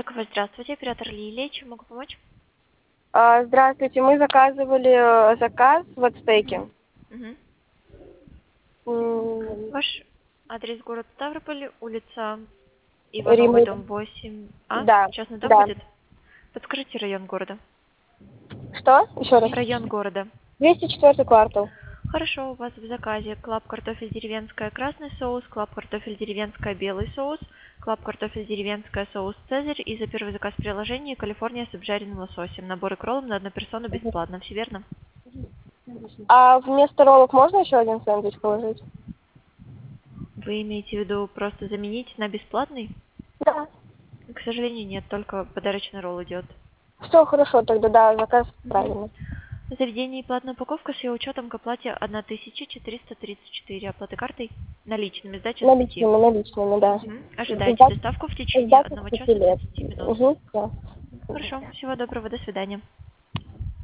Таково, здравствуйте, оператор Лилия, чем могу помочь? Здравствуйте, мы заказывали заказ в Ацтеке. Мгм. М, Ваш адрес город Ставрополь, улица Ивановой, Риму. дом 8. Да, Частный дом да. будет? Подскажите район города. Что? Еще раз. Район города. 204 квартал. Хорошо, у вас в заказе клаб картофель деревенская красный соус, клаб картофель деревенская белый соус, клаб картофель деревенская соус Цезарь и за первый заказ в приложении Калифорния с обжаренным лососем. Набор и роллов на одну персону бесплатно, все верно? А вместо роллов можно еще один сэндвич положить? Вы имеете в виду просто заменить на бесплатный? Да. К сожалению, нет, только подарочный ролл идет. Все хорошо, тогда да, заказ Мгм. правильный. В заведении платная упаковка с ее учетом к оплате 1434. Оплаты картой наличными, сдача с 5. Наличными, да. Ожидайте доставку в течение Сдача 1 с 5 часа лет. 30 минут. Угу, да. Хорошо, всего доброго, до свидания.